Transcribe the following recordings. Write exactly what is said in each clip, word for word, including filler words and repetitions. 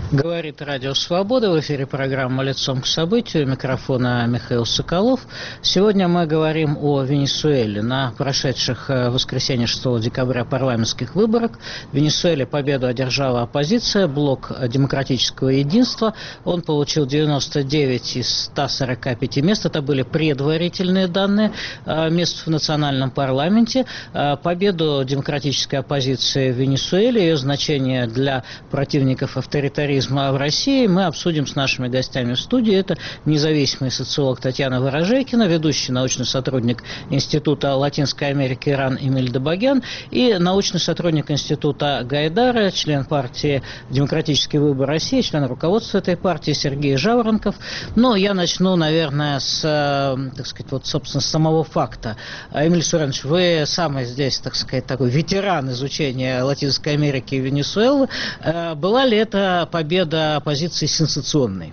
Говорит Радио Свобода, в эфире программа «Лицом к событию», у микрофона Михаил Соколов. Сегодня мы говорим о Венесуэле. На прошедших в воскресенье шестого декабря парламентских выборах в Венесуэле победу одержала оппозиция, блок демократического единства. Он получил девяносто девять из ста сорока пяти мест. Это были предварительные данные мест в национальном парламенте. Победу демократической оппозиции в Венесуэле, ее значение для противников авторитаризма в России мы обсудим с нашими гостями в студии. Это независимый социолог Татьяна Ворожейкина, ведущий научный сотрудник Института Латинской Америки РАН Эмиль Добогян и научный сотрудник Института Гайдара, член партии «Демократический выбор России», член руководства этой партии Сергей Жаворонков. Но я начну, наверное, с, так сказать, вот, собственно, с самого факта. Эмиль Суренович, вы самый здесь, так сказать, такой ветеран изучения Латинской Америки и Венесуэлы. Была ли это победа победа оппозиции сенсационной?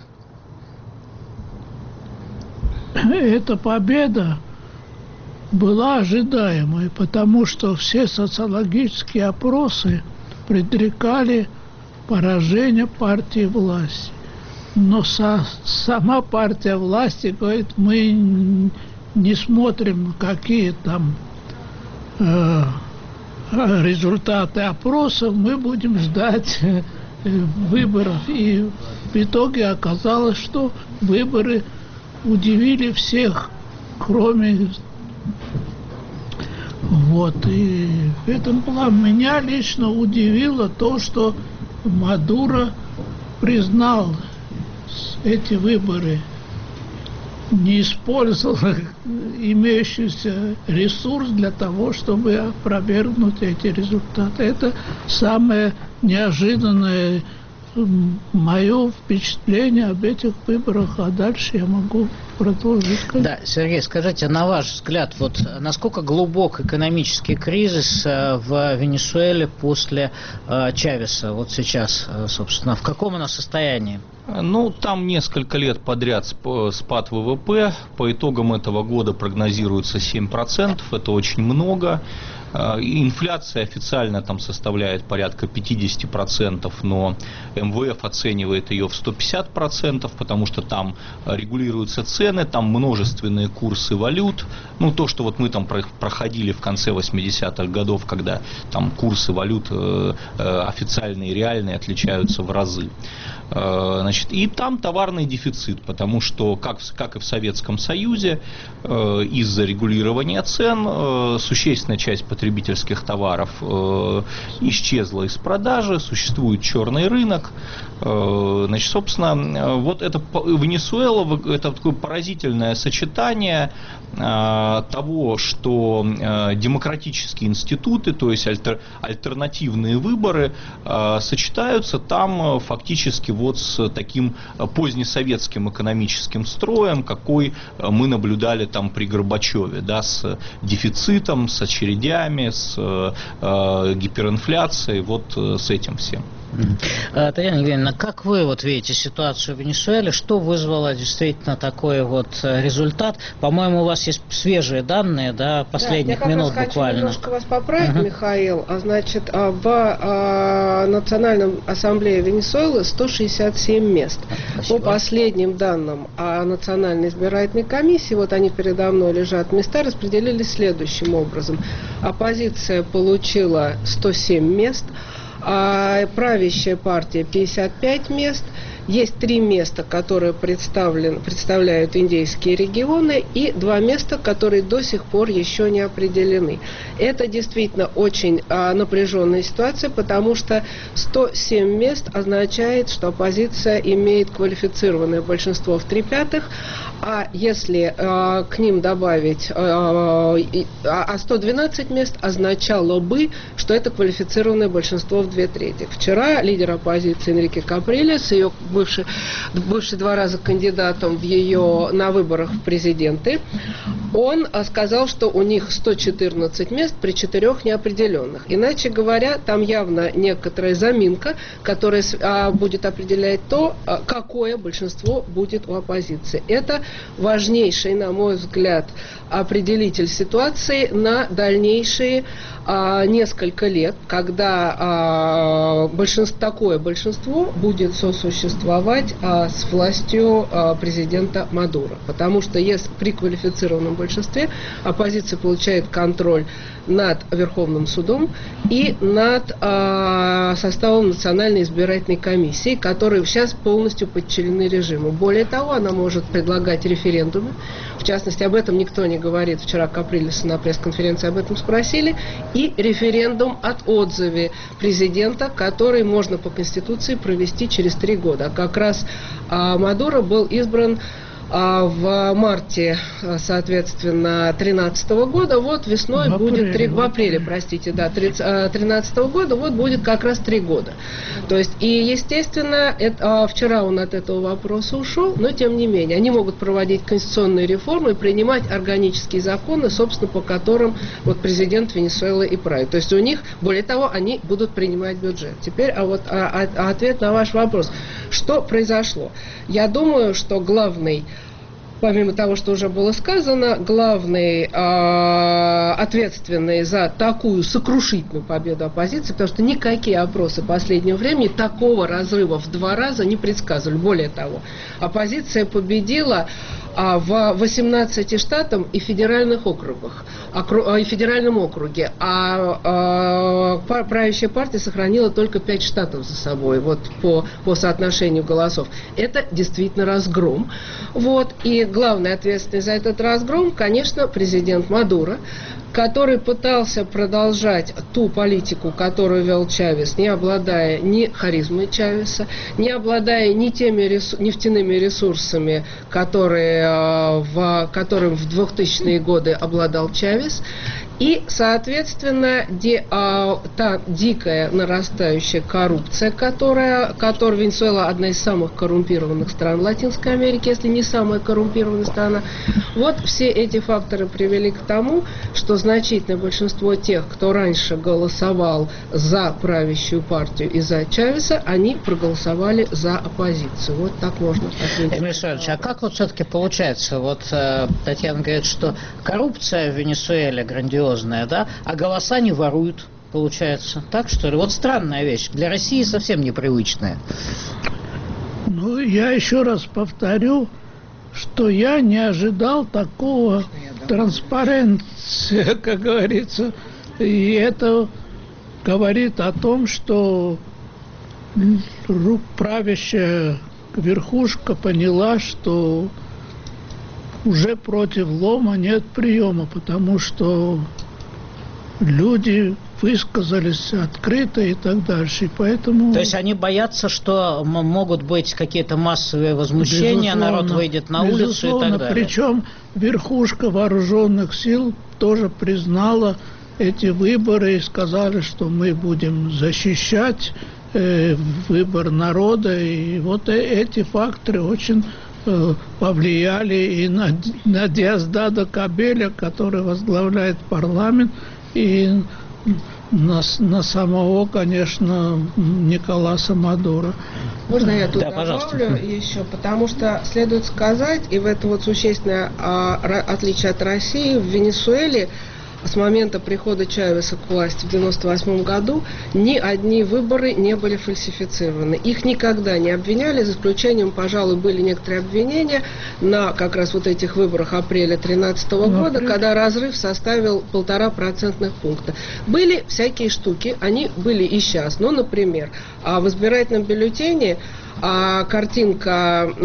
Эта победа была ожидаемой, потому что все социологические опросы предрекали поражение партии власти. Но со, сама партия власти говорит, мы не смотрим, какие там э, результаты опросов, мы будем ждать выборов. И в итоге оказалось, что выборы удивили всех, кроме... Вот. И в этом плане меня лично удивило то, что Мадуро признал эти выборы, не использовал имеющийся ресурс для того, чтобы опровергнуть эти результаты. Это самое неожиданное мое впечатление об этих выборах, а дальше я могу продолжить. Да, Сергей, скажите, на ваш взгляд, вот насколько глубок экономический кризис в Венесуэле после Чавеса, вот сейчас, собственно, в каком оно состоянии? Ну, там несколько лет подряд спад ВВП, по итогам этого года прогнозируется семь процентов, это очень много. Инфляция официально там составляет порядка пятьдесят процентов, но эм вэ эф оценивает ее в сто пятьдесят процентов, потому что там регулируются цены, там множественные курсы валют. Ну, то, что вот мы там проходили в конце восьмидесятых годов, когда там курсы валют официальные и реальные отличаются в разы. Значит, и там товарный дефицит, потому что, как, как и в Советском Союзе, из-за регулирования цен существенная часть потребительских товаров исчезла из продажи, существует черный рынок. Значит, собственно, вот это Венесуэла, это такое поразительное сочетание того, что демократические институты, то есть альтер, альтернативные выборы, сочетаются там фактически вот с таким позднесоветским экономическим строем, какой мы наблюдали там при Горбачеве, да, с дефицитом, с очередями, с э, гиперинфляцией, вот с этим всем. Татьяна Евгеньевна, как вы вот видите ситуацию в Венесуэле? Что вызвало действительно такой вот результат? По-моему, у вас есть свежие данные, да, последних да, минут буквально. Я хочу немножко вас поправить, uh-huh. Михаил. А, значит, в а, Национальной ассамблее Венесуэлы сто шестьдесят семь мест. Спасибо. По последним данным о Национальной избирательной комиссии, вот они передо мной лежат, места распределились следующим образом. Оппозиция получила сто семь мест, а правящая партия пятьдесят пять мест, есть три места, которые представляют индейские регионы, и два места, которые до сих пор еще не определены. Это действительно очень а, напряженная ситуация, потому что сто семь мест означает, что оппозиция имеет квалифицированное большинство в три пятых, а если а, к ним добавить, а, а сто двенадцать мест означало бы, что это квалифицированное большинство в две трети. Вчера лидер оппозиции Энрике Каприлес, ее бывший, бывший два раза кандидатом в ее, на выборах в президенты, он сказал, что у них сто четырнадцать мест при четырех неопределенных. Иначе говоря, там явно некоторая заминка, которая будет определять то, какое большинство будет у оппозиции. Это важнейший, на мой взгляд, определитель ситуации на дальнейшие а, несколько лет, когда а, большинство, такое большинство будет сосуществовать а, с властью а, президента Мадуро. Потому что если при квалифицированном большинстве оппозиция получает контроль над Верховным судом и над э, составом Национальной избирательной комиссии, которые сейчас полностью подчинены режиму. Более того, она может предлагать референдумы. В частности, об этом никто не говорит. Вчера Каприлеса на пресс-конференции об этом спросили. И референдум от отзыве президента, который можно по Конституции провести через три года. Как раз э, Мадуро был избран в марте, соответственно, тринадцатого года, вот весной в будет апреле, три, в апреле, простите, да, тринадцатого года, вот будет как раз три года. То есть, и, естественно, это, вчера он от этого вопроса ушел, но тем не менее, они могут проводить конституционные реформы и принимать органические законы, собственно, по которым вот президент Венесуэлы и правит. То есть у них, более того, они будут принимать бюджет. Теперь, а вот а, а, ответ на ваш вопрос. Что произошло? Я думаю, что главный, помимо того, что уже было сказано, главный э, ответственный за такую сокрушительную победу оппозиции, потому что никакие опросы последнего времени такого разрыва в два раза не предсказывали. Более того, оппозиция победила а, в восемнадцати штатах и федеральных округах, окру, и федеральном округе, а, а правящая партия сохранила только пять штатов за собой, вот по, по соотношению голосов. Это действительно разгром. Вот, и главный ответственный за этот разгром, конечно, президент Мадуро, который пытался продолжать ту политику, которую вел Чавес, не обладая ни харизмой Чавеса, не обладая ни теми ресурс, нефтяными ресурсами, которые, в, которым в двухтысячные годы обладал Чавес. И, соответственно, де, а, та дикая нарастающая коррупция, которая, которая Венесуэла одна из самых коррумпированных стран Латинской Америки, если не самая коррумпированная страна, вот все эти факторы привели к тому, что значительное большинство тех, кто раньше голосовал за правящую партию и за Чавеса, они проголосовали за оппозицию. Вот так можно ответить. Эмиль Ильич, а как вот все-таки получается? Вот э, Татьяна говорит, что коррупция в Венесуэле грандиозная, да, а голоса не воруют, получается. Так что ли? Вот странная вещь. Для России совсем непривычная. Ну, я еще раз повторю, что я не ожидал такого транспаренции, как говорится. И это говорит о том, что правящая верхушка поняла, что уже против лома нет приема, потому что люди высказались открыто и так дальше. И поэтому... То есть они боятся, что могут быть какие-то массовые возмущения, безусловно, народ выйдет на улицу и так далее. Причем верхушка вооруженных сил тоже признала эти выборы и сказали, что мы будем защищать э, выбор народа. И вот эти факторы очень э, повлияли и на, на Диас-дэ Кабеля, который возглавляет парламент, и на, на самого, конечно, Николаса Мадуро. Можно я тут да, добавлю пожалуйста. еще, потому что следует сказать, и в этом вот существенное а, отличие от России, в Венесуэле с момента прихода Чавеса к власти в девяносто восьмом году ни одни выборы не были фальсифицированы. Их никогда не обвиняли, за исключением, пожалуй, были некоторые обвинения на как раз вот этих выборах апреля тринадцатого года, когда разрыв составил полтора процентных пункта. Были всякие штуки, они были и сейчас. Ну, например, в избирательном бюллетене а картинка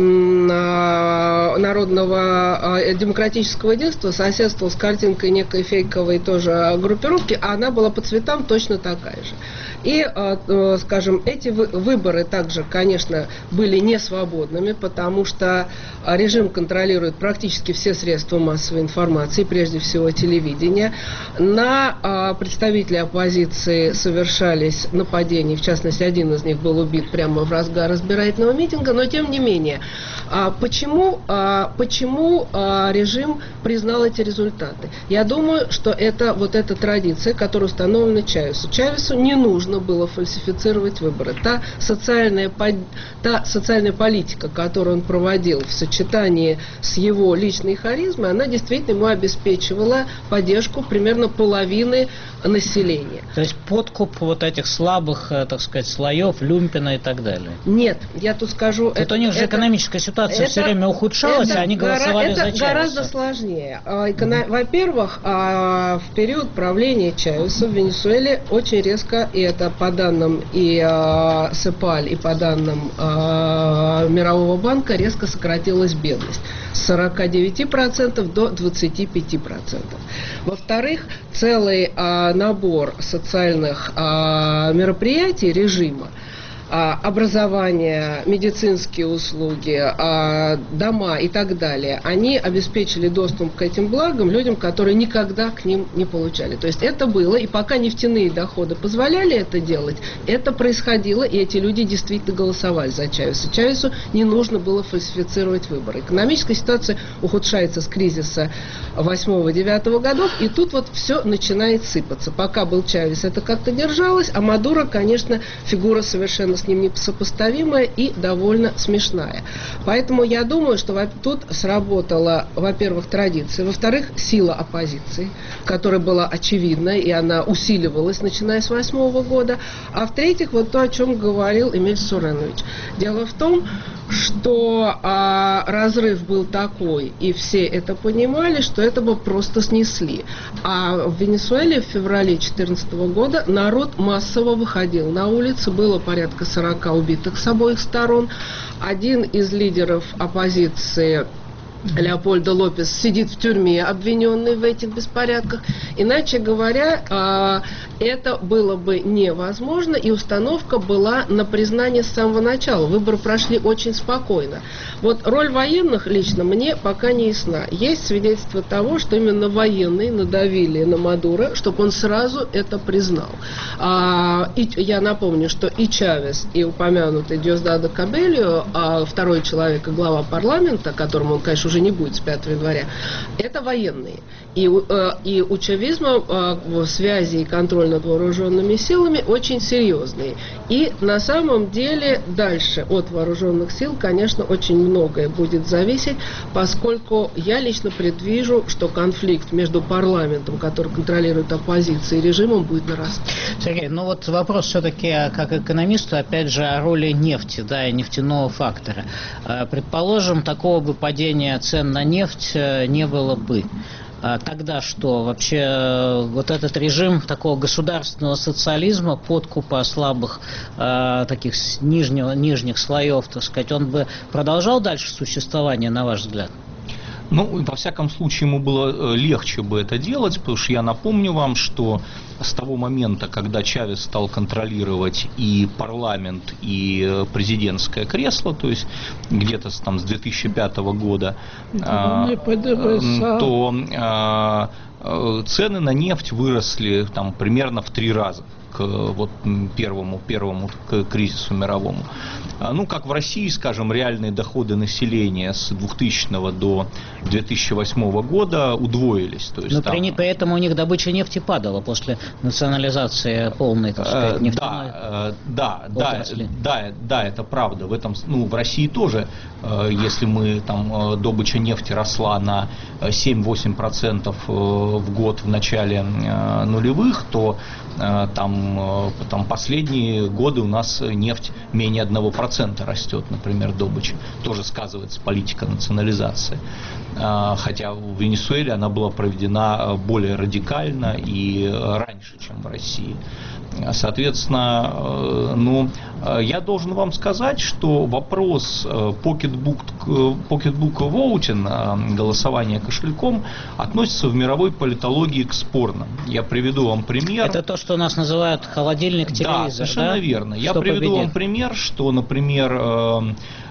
народного демократического единства соседствовала с картинкой некой фейковой тоже группировки, а она была по цветам точно такая же. И, скажем, эти выборы также, конечно, были не свободными, потому что режим контролирует практически все средства массовой информации, прежде всего телевидение. На представителей оппозиции совершались нападения, в частности, один из них был убит прямо в разгар избирательных избирательного митинга, но тем не менее. А почему, а, почему а, режим признал эти результаты? Я думаю, что это вот эта традиция, которая установлена Чавесу. Чавесу не нужно было фальсифицировать выборы. Та социальная, та социальная политика, которую он проводил в сочетании с его личной харизмой, она действительно ему обеспечивала поддержку примерно половины населения. То есть подкуп вот этих слабых, так сказать, слоев, люмпина и так далее? Нет, я тут скажу... Это, у них же экономическая ситуация это, все время ухудшалась, это, а они голосовали это за Чавеса. Гораздо сложнее. Во-первых, в период правления Чавеса в Венесуэле очень резко, и это по данным и СЭПАЛь, и по данным Мирового банка, резко сократилась бедность с сорока девяти процентов до двадцати пяти процентов. Во-вторых, целый набор социальных мероприятий режима, образование, медицинские услуги, дома и так далее, они обеспечили доступ к этим благам людям, которые никогда к ним не получали. То есть это было, и пока нефтяные доходы позволяли это делать, это происходило, и эти люди действительно голосовали за Чавеса. Чавесу не нужно было фальсифицировать выборы. Экономическая ситуация ухудшается с кризиса восьмого-девятого годов, и тут вот все начинает сыпаться. Пока был Чавес, это как-то держалось, а Мадуро, конечно, фигура совершенно с ним несопоставимая и довольно смешная. Поэтому я думаю, что тут сработала, во-первых, традиция, во-вторых, сила оппозиции, которая была очевидна, и она усиливалась, начиная с восьмого года, а в-третьих, вот то, о чем говорил Эмиль Суренович. Дело в том, что а, разрыв был такой, и все это понимали, что это бы просто снесли. А в Венесуэле в феврале две тысячи четырнадцатого года народ массово выходил на улицы, было порядка сорока убитых с обоих сторон. Один из лидеров оппозиции, Леопольдо Лопес, сидит в тюрьме, обвиненный в этих беспорядках. Иначе говоря, это было бы невозможно, и установка была на признание с самого начала. Выборы прошли очень спокойно. Вот роль военных лично мне пока не ясна. Есть свидетельство того, что именно военные надавили на Мадуро, чтобы он сразу это признал. И я напомню, что и Чавес, и упомянутый Диосдадо Кабельо, второй человек и глава парламента, которому он, конечно, уже не будет с пятого января, это военные. И, э, и у чавизма э, связи и контроль над вооруженными силами очень серьезные. И на самом деле дальше от вооруженных сил, конечно, очень многое будет зависеть, поскольку я лично предвижу, что конфликт между парламентом, который контролирует оппозицию, и режимом будет нарастать. Сергей, ну вот вопрос все-таки как экономисту, опять же, о роли нефти, да, и нефтяного фактора. Предположим, такого бы падения цен на нефть не было бы. Тогда что? Вообще вот этот режим такого государственного социализма, подкупа слабых э, таких нижнего, нижних слоев, так сказать, он бы продолжал дальше существование, на ваш взгляд? Ну, во всяком случае, ему было легче бы это делать, потому что я напомню вам, что с того момента, когда Чавес стал контролировать и парламент, и президентское кресло, то есть где-то там с две тысячи пятого года, а, то а, цены на нефть выросли там примерно в три раза к вот первому, первому к кризису мировому. Ну, как в России, скажем, реальные доходы населения с двухтысячного до две тысячи восьмого года удвоились. То есть но там... при, при этом у них добыча нефти падала после национализации полной, так сказать, нефтяной да, да, да, да, да, это правда. В этом, ну, в России тоже, если мы там добыча нефти росла на семь-восемь процентов в год в начале нулевых, то там, там последние годы у нас нефть менее одного процента растет, например, добыча. Тоже сказывается политика национализации. Хотя в Венесуэле она была проведена более радикально и раньше, чем в России. Соответственно, ну, я должен вам сказать, что вопрос pocketbook, pocketbook voting, голосования кошельком, относится в мировой политологии к спорным. Я приведу вам пример. Это то, что у нас называют холодильник, телевизор, да? Совершенно да? верно. Я что приведу победит? вам пример, что, например,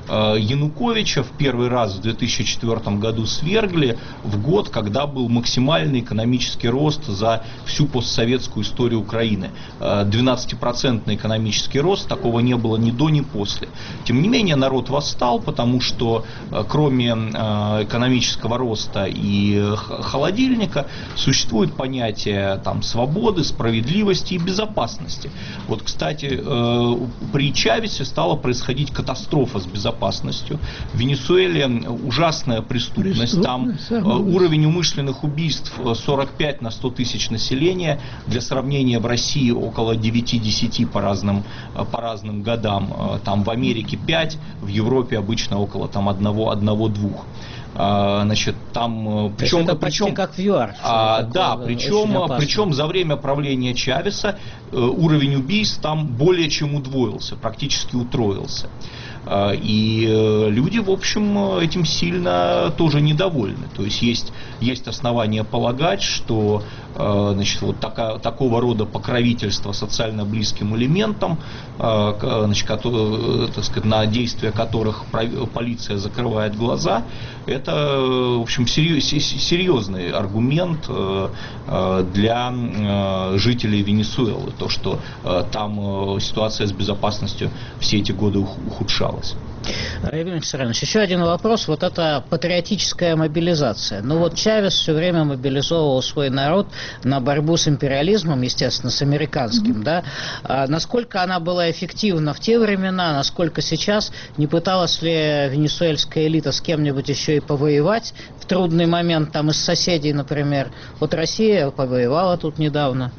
Януковича в первый раз в две тысячи четвёртом году свергли в год, когда был максимальный экономический рост за всю постсоветскую историю Украины. двенадцатипроцентный экономический рост, такого не было ни до, ни после. Тем не менее, народ восстал, потому что кроме экономического роста и холодильника существует понятие там, свободы, справедливости и безопасности. Вот, кстати, при Чавесе стала происходить катастрофа с безопасностью. В Венесуэле ужасная преступность. Там уровень умышленных убийств сорок пять на сто тысяч населения. Для сравнения, в России около девять-десять по разным, по разным годам. Там в Америке пять, в Европе обычно около там, одного-двух. Значит, там, причем, это причем, как в ЮАР. А, да, причем, причем за время правления Чавеса уровень убийств там более чем удвоился, практически утроился. И люди, в общем, этим сильно тоже недовольны. То есть есть, есть основания полагать, что значит, вот така, такого рода покровительство социально близким элементам, значит, которые, так сказать, на действия которых полиция закрывает глаза, это, в общем, серьезный аргумент для жителей Венесуэлы. То, что там ситуация с безопасностью все эти годы ухудшалась. Евгений Виссарионович, еще один вопрос. Вот это патриотическая мобилизация. Ну вот Чавес все время мобилизовывал свой народ на борьбу с империализмом, естественно, с американским, mm-hmm. да? А насколько она была эффективна в те времена, насколько сейчас? Не пыталась ли венесуэльская элита с кем-нибудь еще и повоевать в трудный момент, там, из соседей, например? Вот Россия повоевала тут недавно.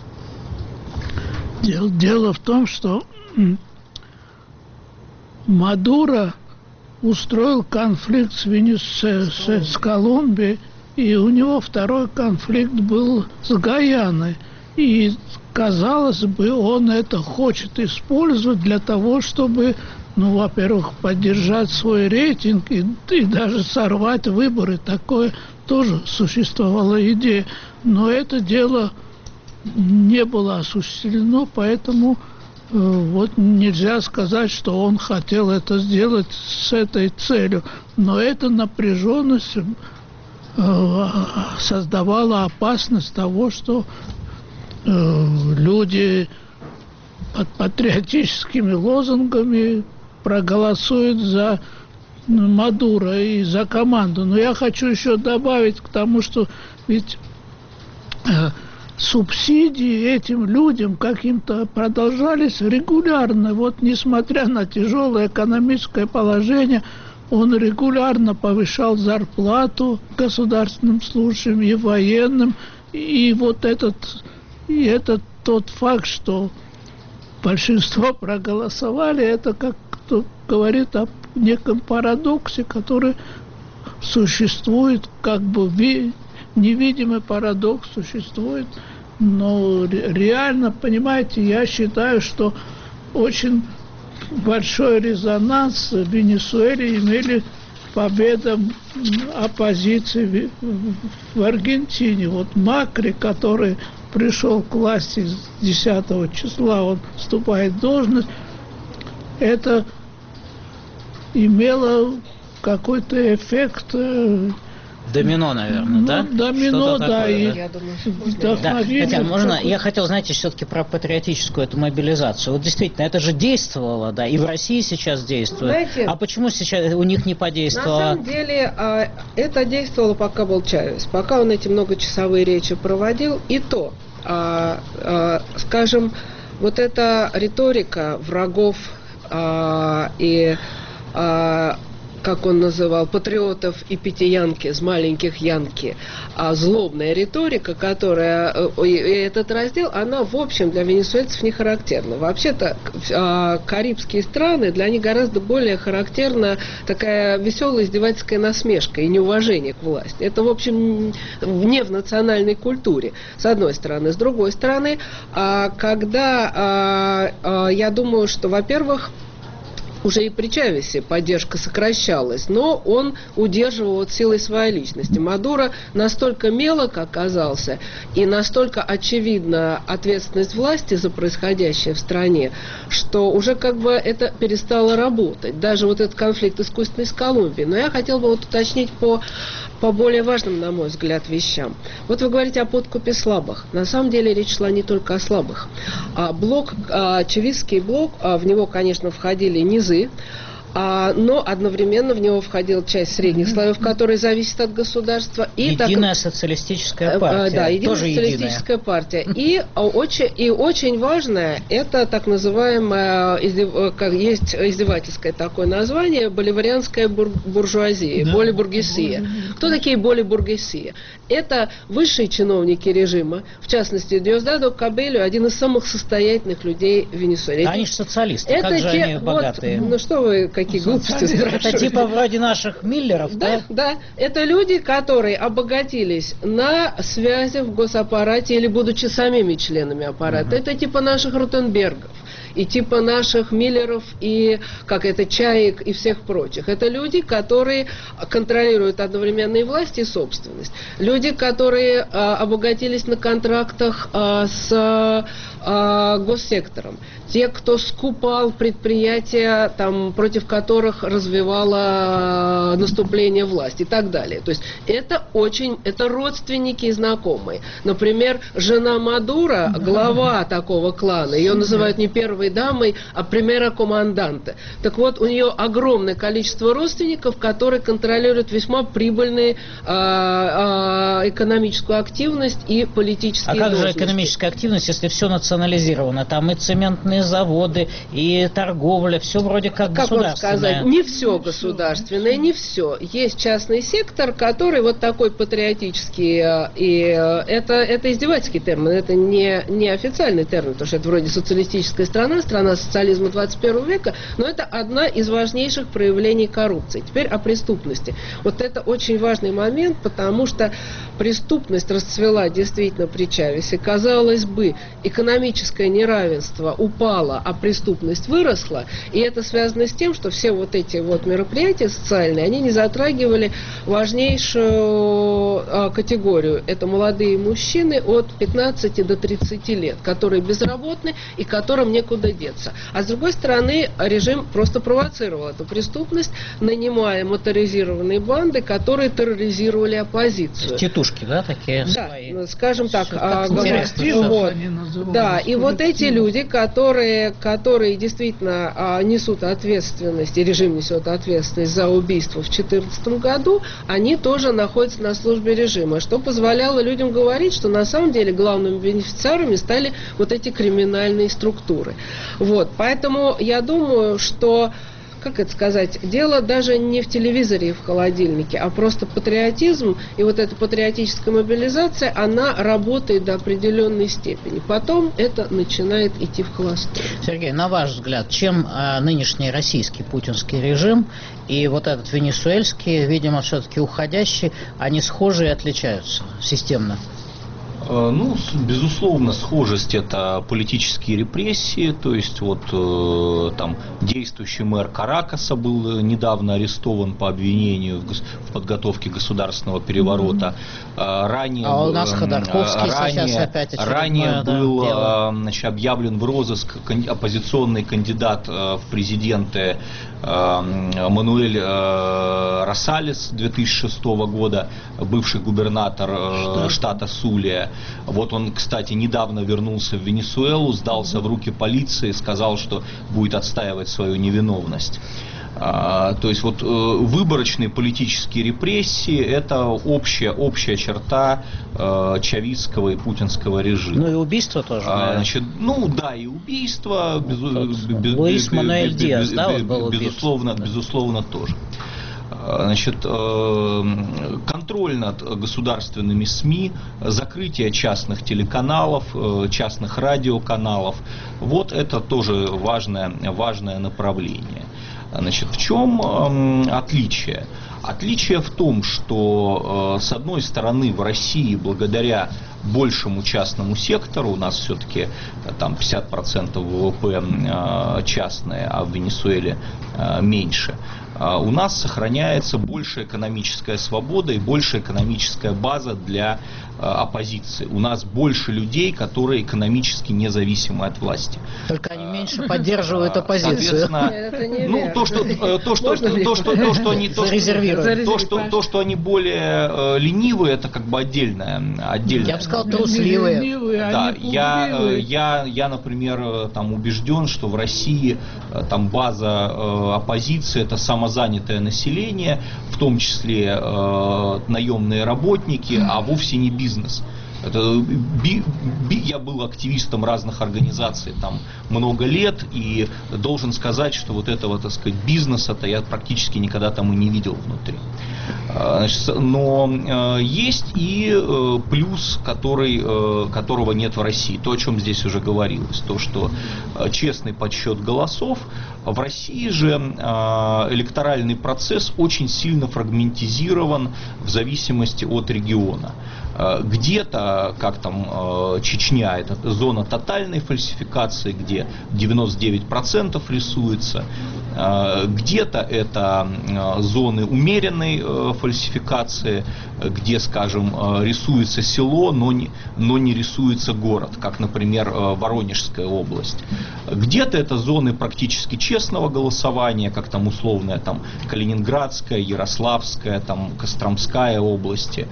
Дело, дело в том, что Мадуро устроил конфликт с, Венес... с, с Колумбией, и у него второй конфликт был с Гайаной. И, казалось бы, он это хочет использовать для того, чтобы, ну, во-первых, поддержать свой рейтинг и, и даже сорвать выборы. Такое тоже существовала идея. Но это дело не было осуществлено, поэтому вот нельзя сказать, что он хотел это сделать с этой целью. Но эта напряженность создавала опасность того, что люди под патриотическими лозунгами проголосуют за Мадуро и за команду. Но я хочу еще добавить к тому, что ведь субсидии этим людям каким-то продолжались регулярно. Вот несмотря на тяжелое экономическое положение, он регулярно повышал зарплату государственным служащим и военным. И вот этот, и этот тот факт, что большинство проголосовали, это как кто говорит о неком парадоксе, который существует, как бы невидимый парадокс существует, но реально, понимаете, я считаю, что очень большой резонанс в Венесуэле имели победа оппозиции в Аргентине. Вот Макри, который пришел к власти с десятого числа, он вступает в должность, это имело какой-то эффект. Домино, наверное, ну, да? Домино, да. Такое, И да? Я думаю, да. Хотя, можно, такой... я хотел, знаете, все-таки про патриотическую эту мобилизацию. Вот действительно, это же действовало, да, и в России сейчас действует. Знаете, а почему сейчас у них не подействовало? На самом деле, это действовало, пока был Чавес, пока он эти многочасовые речи проводил, и то, скажем, вот эта риторика врагов и как он называл, патриотов и пятиянки, с маленьких янки, а злобная риторика, которая, и этот раздел, она, в общем, для венесуэльцев не характерна. Вообще-то, карибские страны, для них гораздо более характерна такая веселая издевательская насмешка и неуважение к власти. Это, в общем, не в национальной культуре, с одной стороны. С другой стороны, когда, я думаю, что, во-первых, уже и при Чавесе поддержка сокращалась, но он удерживал вот силой своей личности. Мадуро настолько мелок оказался, и настолько очевидна ответственность власти за происходящее в стране, что уже как бы это перестало работать. Даже вот этот конфликт искусственный с Колумбией. Но я хотела бы вот уточнить по, по более важным, на мой взгляд, вещам. Вот вы говорите о подкупе слабых. На самом деле речь шла не только о слабых. А блок, а, чавистский блок, а, в него, конечно, входили низы, А, но одновременно в него входила часть средних слоев, которые зависят от государства. И единая так, социалистическая партия. Да, единая тоже социалистическая единая. партия. И очень, и очень важное, это так называемое, как есть издевательское такое название, боливарианская бур, буржуазия, да. Болибургесия. Кто такие болибургесия? Это высшие чиновники режима, в частности, Диосдадо Кабельо, один из самых состоятельных людей в Венесуэле. Они же социалисты, это как же те, они богатые? Вот, ну что вы, какие глупости спрашиваете? Это типа вроде наших Миллеров, да? Да, да. Это люди, которые обогатились на связи в госаппарате или будучи самими членами аппарата. Uh-huh. Это типа наших Ротенбергов. И типа наших Миллеров и, как это, Чаек и всех прочих. Это люди, которые контролируют одновременно и власть, и собственность. Люди, которые а, обогатились на контрактах а, с а, госсектором. Те, кто скупал предприятия, там, против которых развивало наступление власти и так далее. То есть это очень, это родственники и знакомые. Например, жена Мадуро, глава такого клана, ее называют не первой дамой, а примера команданте. Так вот, у нее огромное количество родственников, которые контролируют весьма прибыльные а, а, экономическую активность и политические должности. А как должности. же экономическая активность, если все национализировано? Там и цементные заводы, и торговля, все вроде как, как государственное. Как вам сказать, не все государственное, не все. Есть частный сектор, который вот такой патриотический, и это, это издевательский термин, это не, не официальный термин, потому что это вроде социалистическая страна, страна социализма двадцать первого века, но это одна из важнейших проявлений коррупции. Теперь о преступности. Вот это очень важный момент, потому что преступность расцвела действительно при Чавесе. Казалось бы, экономическое неравенство упало, а преступность выросла, и это связано с тем, что все вот эти вот мероприятия социальные, они не затрагивали важнейшую а, категорию. Это молодые мужчины от пятнадцати до тридцати лет, которые безработны и которым некуда деться. А с другой стороны, режим просто провоцировал эту преступность, нанимая моторизированные банды, которые терроризировали оппозицию. Тетушки, да, такие? Да, свои. скажем так. А, вот, да, и вот эти люди, которые, которые действительно а, несут ответственность, и режим несет ответственность за убийство в две тысячи четырнадцатом году, они тоже находятся на службе режима, что позволяло людям говорить, что на самом деле главными бенефициарами стали вот эти криминальные структуры. Вот, поэтому я думаю, что, как это сказать, дело даже не в телевизоре и в холодильнике, а просто патриотизм, и вот эта патриотическая мобилизация, она работает до определенной степени. Потом это начинает идти в холостую. Сергей, на ваш взгляд, чем а, нынешний российский путинский режим и вот этот венесуэльский, видимо, все-таки уходящий, они схожи и отличаются системно? Ну, безусловно, схожесть — это политические репрессии, то есть вот э, там действующий мэр Каракаса был недавно арестован по обвинению в, в подготовке государственного переворота. Mm-hmm. Ранее, а у нас Ходорковский ранее, сейчас опять ранее да, был дело. Значит, объявлен в розыск оппозиционный кандидат в президенты Мануэль Росалес две тысячи шестого года, бывший губернатор Что? штата Сулия. Вот он, кстати, недавно вернулся в Венесуэлу, сдался в руки полиции, сказал, что будет отстаивать свою невиновность. А, то есть вот э, выборочные политические репрессии — это общая, общая черта э, чавистского и путинского режима. Ну и убийство тоже. А, значит, ну да, и убийство, без, без, Луис без, Мануэль без, Диас, без, да, без, он был убит. Безусловно, да. безусловно тоже. Значит, контроль над государственными СМИ, закрытие частных телеканалов, частных радиоканалов, вот это тоже важное, важное направление. Значит, в чем отличие? Отличие в том, что, с одной стороны, в России, благодаря большему частному сектору. У нас все-таки там пятьдесят процентов ВВП частное, а в Венесуэле меньше. У нас сохраняется большая экономическая свобода и большая экономическая база для оппозиции. У нас больше людей, которые экономически независимы от власти. Только они меньше поддерживают оппозицию. Соответственно, ну, то, что, то, что, то, что, то, что они, то, что, то, что, то, что они более ленивые, это как бы отдельное. отдельное. Я бы сказал, трусливые. Да, я, я, я, например, там убежден, что в России там база оппозиции — это самозанятое население, в том числе э, наемные работники, а вовсе не бизнес. Это, би, би, я был активистом разных организаций там много лет и должен сказать, что вот этого, так сказать, бизнеса-то я практически никогда там и не видел внутри. Значит, но э, есть и э, плюс, который, э, которого нет в России. То, о чем здесь уже говорилось. То, что э, честный подсчет голосов. В России же э, электоральный процесс очень сильно фрагментизирован в зависимости от региона. Где-то, как там Чечня, это зона тотальной фальсификации, где девяносто девять процентов рисуется. Где-то это зоны умеренной фальсификации, где, скажем, рисуется село, но не, но не рисуется город, как, например, Воронежская область. Где-то это зоны практически честного голосования, как там условная там, Калининградская, Ярославская, там, Костромская области.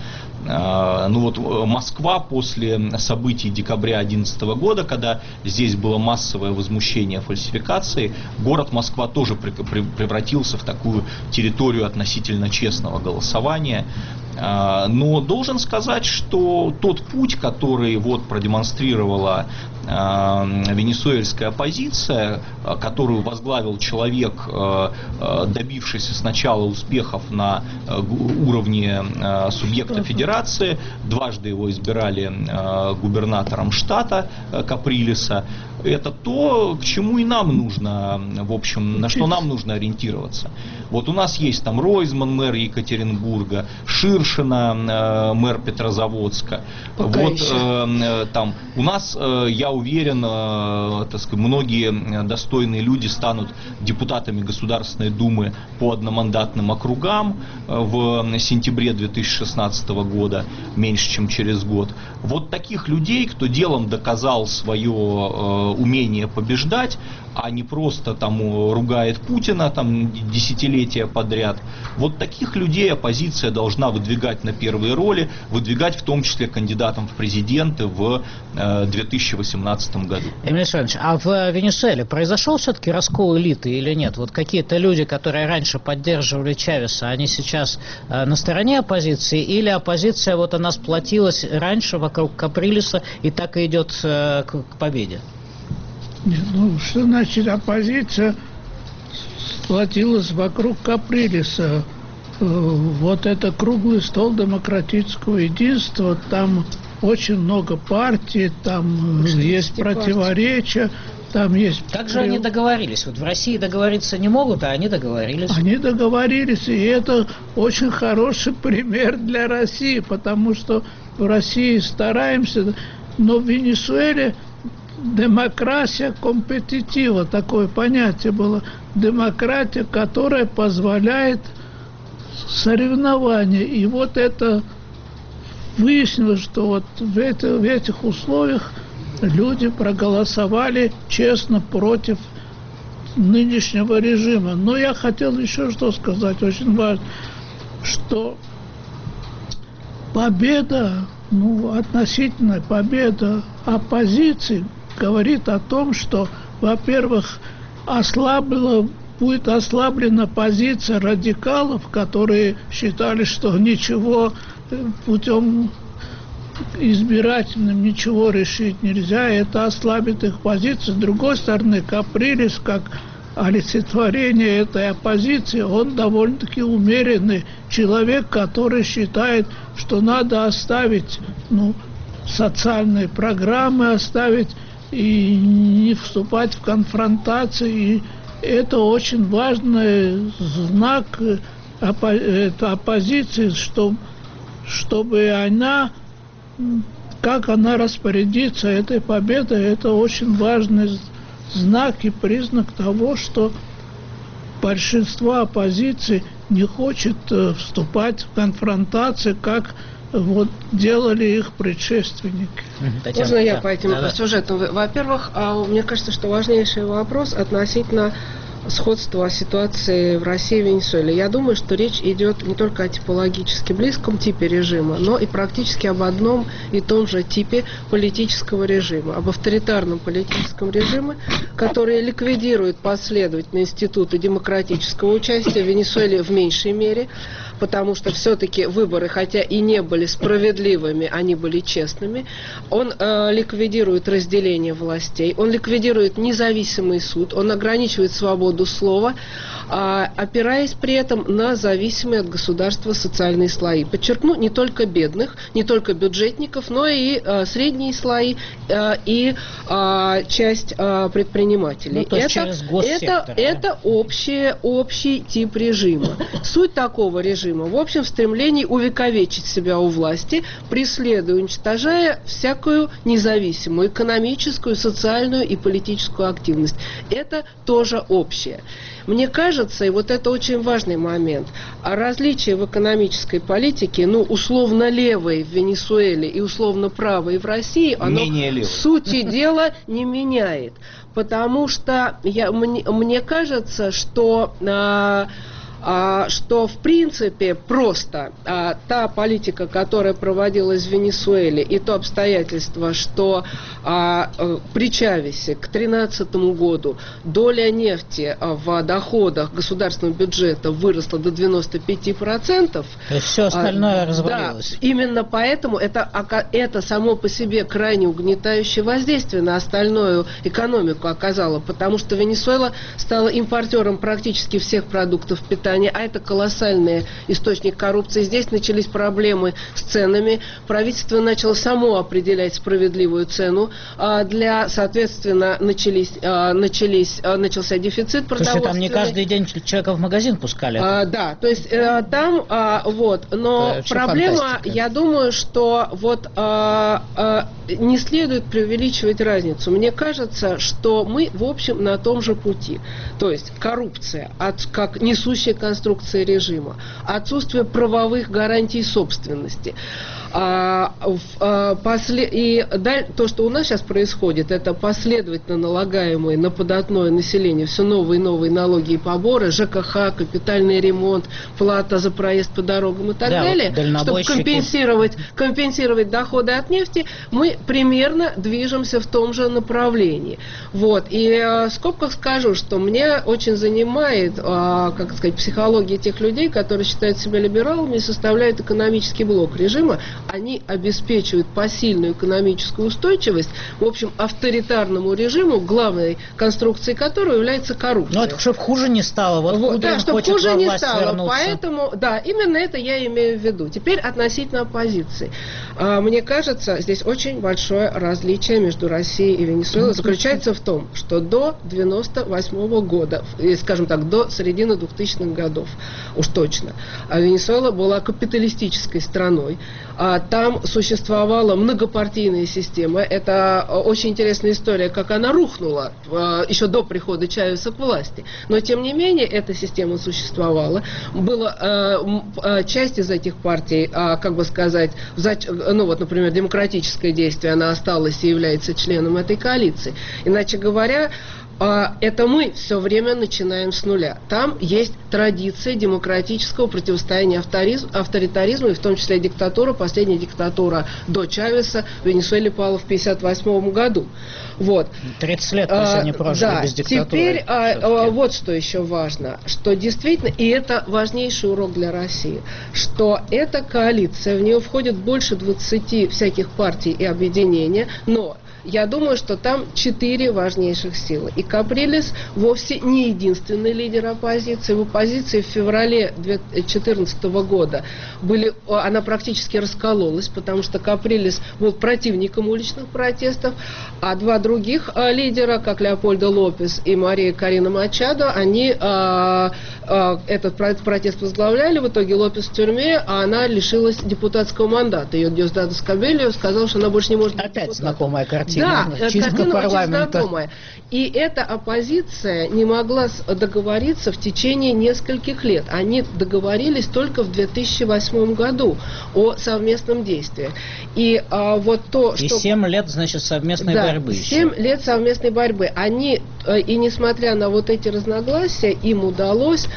Ну вот Москва после событий декабря две тысячи одиннадцатого года, когда здесь было массовое возмущение фальсификации, город Москва тоже превратился в такую территорию относительно честного голосования. Но должен сказать, что тот путь, который вот продемонстрировала венесуэльская оппозиция, которую возглавил человек, добившийся сначала успехов на уровне субъекта федерации, дважды его избирали губернатором штата Каприлеса, это то, к чему и нам нужно, в общем, на что нам нужно ориентироваться. Вот у нас есть там Ройзман, мэр Екатеринбурга, Ширшина, мэр Петрозаводска. Пока вот еще. Там у нас, я уверен, так сказать, многие достойные люди станут депутатами Государственной Думы по одномандатным округам в сентябре две тысячи шестнадцатого года, меньше чем через год. Вот таких людей, кто делом доказал свое умение побеждать, а не просто там ругает Путина там десятилетия подряд. Вот таких людей оппозиция должна выдвигать на первые роли, выдвигать в том числе кандидатом в президенты в две тысячи восемнадцатом году. Эмиль Александрович, а в Венесуэле произошел все-таки раскол элиты или нет? Вот какие-то люди, которые раньше поддерживали Чавеса, они сейчас на стороне оппозиции, или оппозиция, вот она сплотилась раньше вокруг Каприлеса и так и идет к победе? Нет, ну, что значит оппозиция сплотилась вокруг Каприлеса? Вот это круглый стол демократического единства, там очень много партий, там есть противоречия, там есть... Как же они договорились? Вот в России договориться не могут, а они договорились. Они договорились, и это очень хороший пример для России, потому что в России стараемся, но в Венесуэле демократия компетитива, такое понятие было. Демократия, которая позволяет соревнования. И вот это выяснилось, что вот в, это, в этих условиях люди проголосовали честно против нынешнего режима. Но я хотел еще что сказать, очень важно, что победа, ну, относительная победа оппозиции говорит о том, что, во-первых, ослабла, будет ослаблена позиция радикалов, которые считали, что ничего путем избирательным ничего решить нельзя, это ослабит их позицию. С другой стороны, Каприлес, как олицетворение этой оппозиции, он довольно-таки умеренный человек, который считает, что надо оставить, ну, социальные программы, оставить и не вступать в конфронтации. И это очень важный знак оппозиции, что, чтобы она как она распорядится этой победой, это очень важный знак и признак того, что большинство оппозиции не хочет вступать в конфронтации, как вот делали их предшественники. Татьяна, Можно я да, по этим да, да. сюжетам? Во-первых, мне кажется, что важнейший вопрос относительно сходства ситуации в России и Венесуэле. Я думаю, что речь идет не только о типологически близком типе режима, но и практически об одном и том же типе политического режима, об авторитарном политическом режиме, который ликвидирует последовательно институты демократического участия в Венесуэле в меньшей мере, потому что все-таки выборы, хотя и не были справедливыми, они были честными. Он э, ликвидирует разделение властей, он ликвидирует независимый суд, он ограничивает свободу слова, э, опираясь при этом на зависимые от государства социальные слои. Подчеркну, не только бедных, не только бюджетников, но и э, средние слои э, и э, часть э, предпринимателей. Ну, то есть это, через госсектор, это, да? это общий, общий тип режима. Суть такого режима в общем, в стремлении увековечить себя у власти, преследуя, уничтожая всякую независимую экономическую, социальную и политическую активность. Это тоже общее. Мне кажется, и вот это очень важный момент, а различие в экономической политике, ну, условно левой в Венесуэле и условно правой в России, оно сути дела не меняет. Потому что я, мне, мне кажется, что... А, что в принципе просто а, та политика, которая проводилась в Венесуэле, и то обстоятельство, что а, при Чавесе к две тысячи тринадцатому году доля нефти в доходах государственного бюджета выросла до девяноста пяти процентов. То есть все остальное а, развалилось. Да, именно поэтому это, это само по себе крайне угнетающее воздействие на остальную экономику оказало, потому что Венесуэла стала импортером практически всех продуктов питания, а это колоссальный источник коррупции. Здесь начались проблемы с ценами. Правительство начало само определять справедливую цену. Для, соответственно, начались, начались, начался дефицит продовольствия. Слушай, там не каждый день человека в магазин пускали. А, да, то есть там, вот, но это проблема, фантастика. я думаю, что вот а, а, не следует преувеличивать разницу. Мне кажется, что мы, в общем, на том же пути. То есть коррупция, от, как несущая конструкция режима, отсутствие правовых гарантий собственности. А, а, после, и даль, то, что у нас сейчас происходит, это последовательно налагаемые на податное население все новые и новые налоги и поборы, ЖКХ, капитальный ремонт, плата за проезд по дорогам и так да, далее, вот чтобы компенсировать, компенсировать доходы от нефти, мы примерно движемся в том же направлении. Вот. И э, в скобках скажу, что мне очень занимает, э, как сказать, психология тех людей, которые считают себя либералами и составляют экономический блок режима. Они обеспечивают посильную экономическую устойчивость, в общем, авторитарному режиму, главной конструкцией которого является коррупция. Ну, это чтобы хуже не стало. Вот, вот да, чтобы хочет хуже во не власть стало. вернуться. Поэтому, да, именно это я имею в виду. Теперь относительно оппозиции. А, мне кажется, здесь очень большое различие между Россией и Венесуэлой заключается в том, что до девяносто восьмого года, скажем так, до середины двухтысячных годов, уж точно, Венесуэла была капиталистической страной. Там существовала многопартийная система. Это очень интересная история, как она рухнула еще до прихода Чавеса к власти. Но, тем не менее, эта система существовала. Было часть из этих партий, как бы сказать, ну вот, например, демократическое действие, она осталась и является членом этой коалиции. Иначе говоря, это мы все время начинаем с нуля. Там есть традиция демократического противостояния авторитаризму, и в том числе диктатура. Последняя диктатура до Чавеса в Венесуэле пала в пятьдесят восьмом году. Вот. тридцать лет пусть они прожили да, без диктатуры. Теперь а, вот что еще важно, что действительно, и это важнейший урок для России, что эта коалиция, в нее входит больше двадцати всяких партий и объединений, но я думаю, что там четыре важнейших силы. И Каприлес вовсе не единственный лидер оппозиции. В оппозиции в феврале две тысячи четырнадцатого года были, она практически раскололась, потому что Каприлес был противником уличных протестов, а два других а, лидера, как Леопольдо Лопес и Мария Корина Мачадо, они а, а, этот протест возглавляли. В итоге Лопес в тюрьме, а она лишилась депутатского мандата. Ее Диосдадо Скабеллио сказал, что она больше не может быть Опять депутатом. знакомая картина. Да, чистка картина парламента. очень знакомая. И эта оппозиция не могла договориться в течение нескольких лет. Они договорились только в две тысячи восьмом году о совместном действии. И а, вот то, и что... семь лет, значит, совместной да, борьбы. семь лет совместной борьбы. Они, и несмотря на вот эти разногласия, им удалось,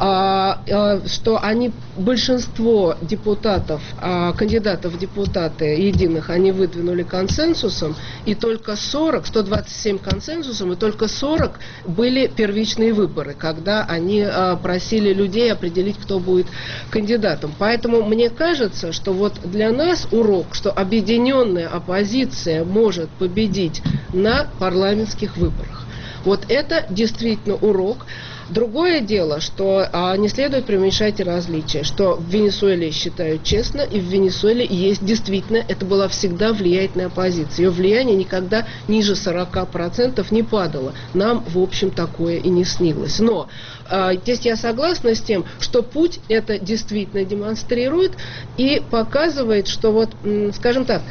а, а, что они, большинство депутатов, а, кандидатов в депутаты единых, они выдвинули консенсусом, и только сорок, сто двадцать семь консенсусом, и только сорок были первичные выборы, когда они а, просили людей определить, кто будет кандидатом. Поэтому мне кажется, что вот для нас урок, что объединенная оппозиция может победить на парламентских выборах. Вот это действительно урок. Другое дело, что а, не следует преуменьшать различия, что в Венесуэле считают честно, и в Венесуэле есть действительно, это была всегда влиятельная оппозиция. Ее влияние никогда ниже сорока процентов не падало. Нам, в общем, такое и не снилось. Но а, здесь я согласна с тем, что путь это действительно демонстрирует и показывает, что вот, м, скажем так,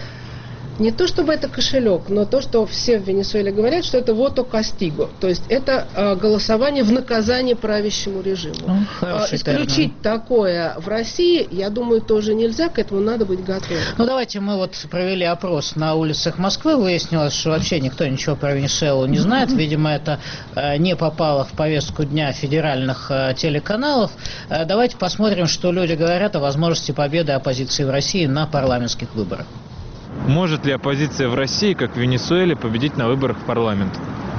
не то чтобы это кошелек, но то, что все в Венесуэле говорят, что это вото кастиго, то есть это э, голосование в наказание правящему режиму. Ну, э, исключить термин. Такое в России, я думаю, тоже нельзя, к этому надо быть готовым. Ну давайте мы вот провели опрос на улицах Москвы, выяснилось, что вообще никто ничего про Венесуэлу не знает, видимо, это э, не попало в повестку дня федеральных э, телеканалов. Э, давайте посмотрим, что люди говорят о возможности победы оппозиции в России на парламентских выборах. Может ли оппозиция в России, как в Венесуэле, победить на выборах в парламент?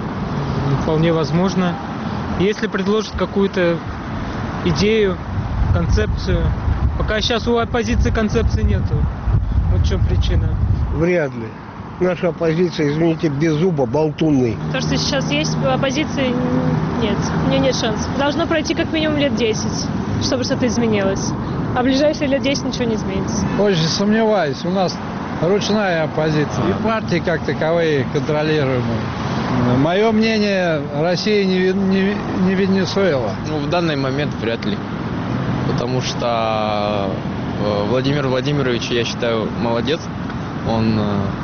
Вполне возможно. Если предложат какую-то идею, концепцию. Пока сейчас у оппозиции концепции нету. Вот в чем причина. Вряд ли. Наша оппозиция, извините, без зуба, болтунный. То, что сейчас есть, оппозиции нет. У нее нет шансов. Должно пройти как минимум лет десять, чтобы что-то изменилось. А в ближайшие лет десять ничего не изменится. Очень сомневаюсь. У нас ручная оппозиция. И партии как таковые контролируемые. Мое мнение, Россия не, не, не Венесуэла. Ну, в данный момент вряд ли. Потому что Владимир Владимирович, я считаю, молодец. Он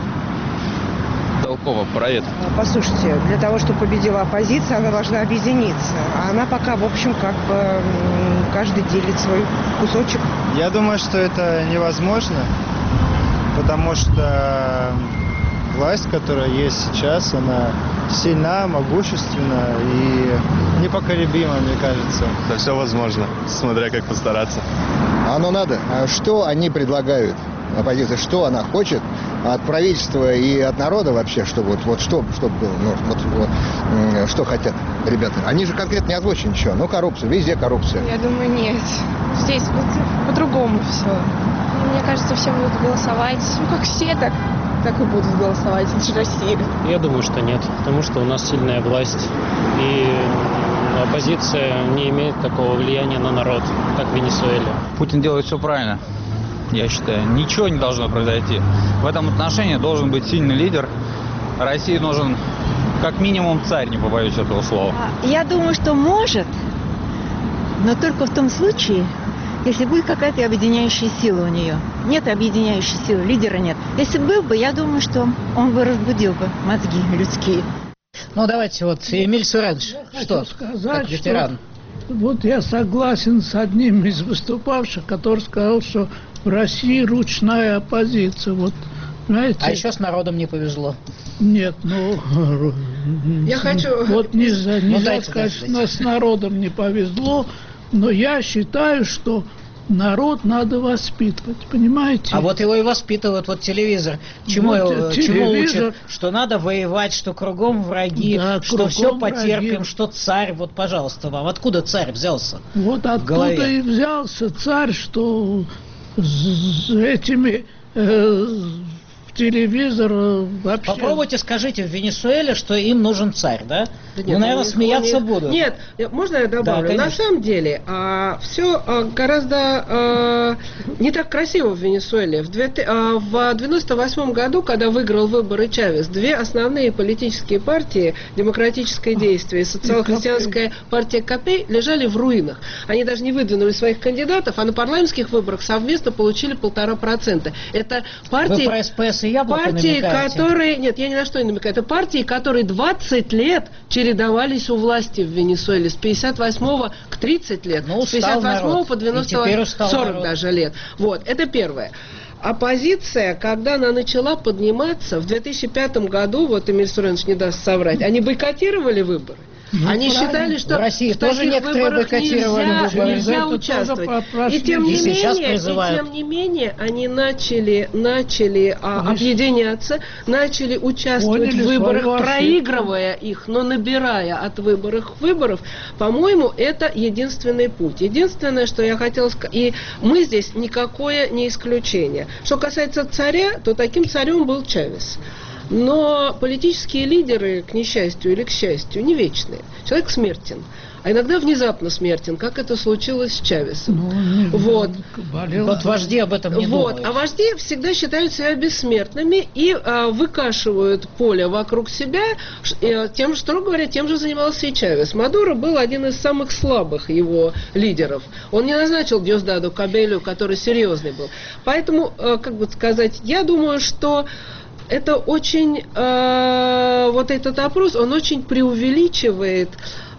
толково правит. Послушайте, для того, чтобы победила оппозиция, она должна объединиться. А она пока, в общем, как бы каждый делит свой кусочек. Я думаю, что это невозможно. Потому что власть, которая есть сейчас, она сильна, могущественна и непоколебима, мне кажется. Да все возможно, смотря как постараться. Оно надо. А что они предлагают, оппозиция, что она хочет от правительства и от народа вообще, чтобы вот, вот что, что было, ну, вот, вот, что хотят ребята? Они же конкретно не озвучили ничего. Ну, коррупция, везде коррупция. Я думаю, нет. Здесь вот по-другому все. Мне кажется, все будут голосовать. Ну, как все, так, так и будут голосовать. Это же Россия. Я думаю, что нет. Потому что у нас сильная власть. И оппозиция не имеет такого влияния на народ, как в Венесуэле. Путин делает все правильно, я считаю. Ничего не должно произойти. В этом отношении должен быть сильный лидер. России нужен как минимум царь, не побоюсь этого слова. Я думаю, что может, но только в том случае, если будет какая-то объединяющая сила у нее. Нет объединяющей силы, лидера нет. Если был бы, я думаю, что он бы разбудил бы мозги людские. Ну, давайте вот, Эмиль Суранович, что, сказать, как ветеран? Что, вот я согласен с одним из выступавших, который сказал, что в России ручная оппозиция. Вот, знаете, а еще с народом не повезло. Нет, ну... Я хочу... Вот нельзя, ну, нельзя дайте, сказать, дайте, что с народом не повезло, но я считаю, что народ надо воспитывать, понимаете? А вот его и воспитывают, вот телевизор. Чему, вот, его, телевизор... чему учат? Что надо воевать, что кругом враги, да, что кругом все потерпим, враги. Что царь, вот, пожалуйста, вам. Откуда царь взялся? Вот оттуда и взялся царь, что с этими... Э, телевизор вообще... Попробуйте скажите в Венесуэле, что им нужен царь, да? Да нет, ну, наверное, они, смеяться они... будут. Нет, можно я добавлю? Да, на самом деле, а, все а, гораздо а, не так красиво в Венесуэле. В, две, а, в девяносто восьмом году, когда выиграл выборы Чавес, две основные политические партии, Демократическое действие и Социал-христианская партия Капей, лежали в руинах. Они даже не выдвинули своих кандидатов, а на парламентских выборах совместно получили полтора процента. Это партии, Вы про СПС и Яблоко партии, намекаете? которые... Нет, я ни на что не намекаю. Это партии, которые двадцать лет чередовались у власти в Венесуэле. С пятьдесят восьмого к тридцать лет. Ну, с пятьдесят восьмого по девяносто сорок даже лет. Вот, это первое. Оппозиция, когда она начала подниматься, в две тысячи пятом году, вот Эмиль Суренович не даст соврать, они бойкотировали выборы. Ну, Они правильно. считали, что в России в тоже таких некоторые выборах бойкотировали нельзя, выборы. нельзя участвовать. И тем, и не сейчас менее, и тем не менее, они начали, начали а, объединяться, начали участвовать Поняли в выборах, свою проигрывая их, но набирая от выборов выборов. По-моему, это единственный путь. Единственное, что я хотела сказать, и мы здесь никакое не исключение. Что касается царя, то таким царем был Чавес. Но политические лидеры, к несчастью или к счастью, не вечные. Человек смертен. А иногда внезапно смертен, как это случилось с Чавесом. Ну, вот. Вот вожди об этом не вот. думают. А вожди всегда считают себя бессмертными и а, выкашивают поле вокруг себя, ш, тем, строго говоря, тем же занимался и Чавес. Мадуро был один из самых слабых его лидеров. Он не назначил Диосдадо Кабелю, который серьезный был. Поэтому, а, как бы сказать, я думаю, что это очень, э, вот этот опрос, он очень преувеличивает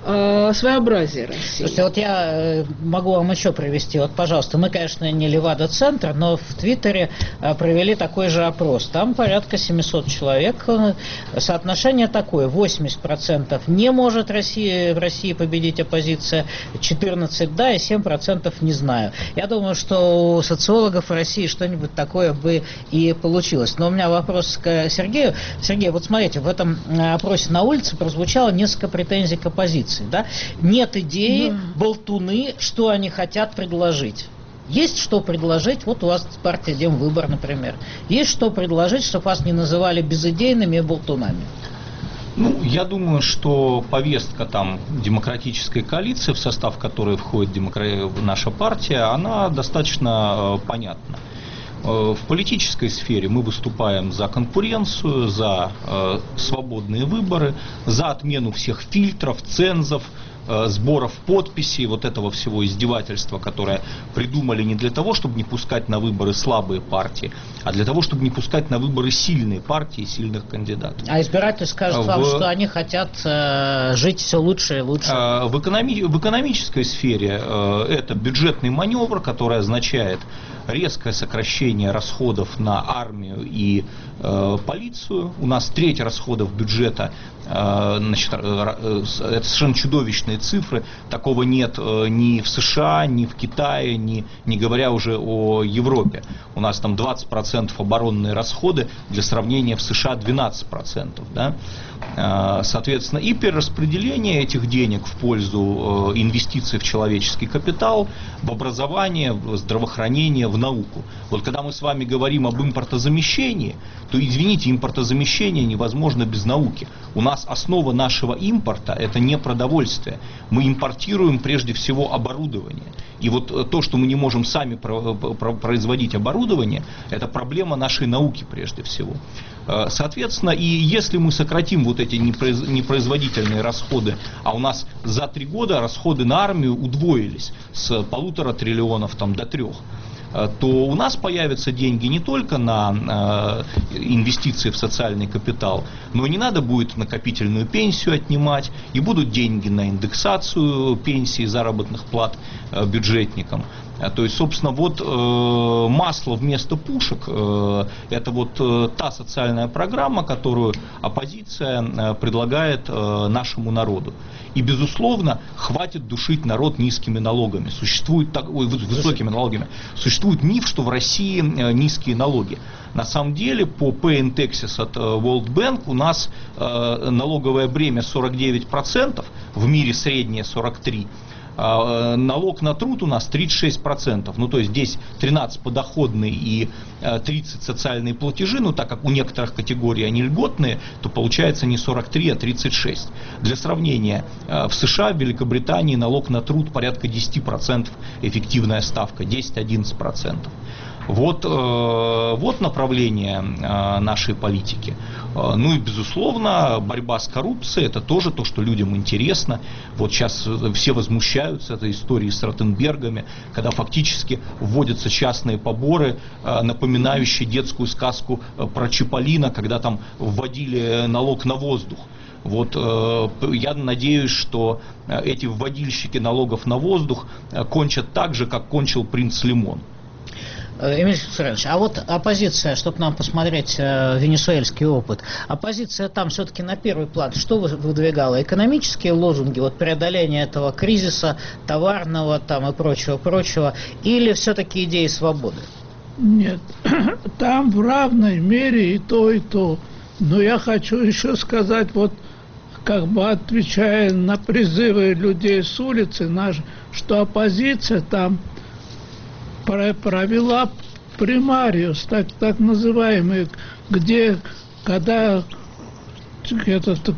э, своеобразие России. Слушайте, вот я э, могу вам еще привести. Вот, пожалуйста, мы, конечно, не Левада-центр, но в Твиттере э, провели такой же опрос. Там порядка семьсот человек. Соотношение такое. восемьдесят процентов не может Россия, в России победить оппозиция, четырнадцать процентов да и семь процентов не знаю. Я думаю, что у социологов в России что-нибудь такое бы и получилось. Но у меня вопрос к Сергею. Сергей, вот смотрите, в этом опросе на улице прозвучало несколько претензий к оппозиции. Да? Нет идеи, да. болтуны, что они хотят предложить. Есть что предложить, вот у вас партия Демвыбор, например. Есть что предложить, чтобы вас не называли безидейными и болтунами. Ну, я думаю, что повестка там демократической коалиции, в состав которой входит демокра... наша партия, она достаточно э, понятна. Э, в политической сфере мы выступаем за конкуренцию, за э, свободные выборы, за отмену всех фильтров, цензов, сборов подписей, вот этого всего издевательства, которое придумали не для того, чтобы не пускать на выборы слабые партии, а для того, чтобы не пускать на выборы сильные партии и сильных кандидатов. А избиратели скажут в... вам, что они хотят э, жить все лучше и лучше. В, экономи... в экономической сфере э, это бюджетный маневр, который означает резкое сокращение расходов на армию и э, полицию. У нас треть расходов бюджета, э, значит, э, это совершенно чудовищные цифры. Такого нет э, ни в США, ни в Китае, ни, не говоря уже о Европе. У нас там двадцать процентов оборонные расходы, для сравнения в США двенадцать процентов. Да? Э, соответственно, и перераспределение этих денег в пользу э, инвестиций в человеческий капитал, в образование, в здравоохранение, в науку. Вот когда мы с вами говорим об импортозамещении, то, извините, импортозамещение невозможно без науки. У нас основа нашего импорта – это не продовольствие. Мы импортируем прежде всего оборудование. И вот то, что мы не можем сами производить оборудование, это проблема нашей науки прежде всего. Соответственно, и если мы сократим вот эти непроизводительные расходы, а у нас за три года расходы на армию удвоились с полутора триллионов там, до трех, то у нас появятся деньги не только на э, инвестиции в социальный капитал, но и не надо будет накопительную пенсию отнимать, и будут деньги на индексацию пенсий, заработных плат э, бюджетникам. То есть, собственно, вот э, масло вместо пушек, э, это вот э, та социальная программа, которую оппозиция э, предлагает э, нашему народу. И, безусловно, хватит душить народ низкими налогами. Существует так, ой, высокими налогами. Существует миф, что в России э, низкие налоги. На самом деле, по Pay in Texas от э, World Bank у нас э, налоговое бремя сорок девять процентов, в мире среднее сорок три процента. Налог на труд у нас тридцать шесть процентов, ну то есть здесь тринадцать подоходные и тридцать социальные платежи, ну так как у некоторых категорий они льготные, то получается не сорок три, а тридцать шесть. Для сравнения, в США, в Великобритании налог на труд порядка десять процентов эффективная ставка, десять-одиннадцать процентов. Вот, вот направление нашей политики. Ну и, безусловно, борьба с коррупцией – это тоже то, что людям интересно. Вот сейчас все возмущаются этой историей с Ротенбергами, когда фактически вводятся частные поборы, напоминающие детскую сказку про Чиполлино, когда там вводили налог на воздух. Вот я надеюсь, что эти вводильщики налогов на воздух кончат так же, как кончил принц Лимон. Эмиль Федорович, а вот оппозиция, чтобы нам посмотреть э, венесуэльский опыт, оппозиция там все-таки на первый план что выдвигала? Экономические лозунги, вот преодоление этого кризиса товарного там и прочего-прочего, или все-таки идеи свободы? Нет, там в равной мере и то, и то. Но я хочу еще сказать, вот как бы отвечая на призывы людей с улицы, наш, что оппозиция там провела примариус, так, так называемый, где, когда этот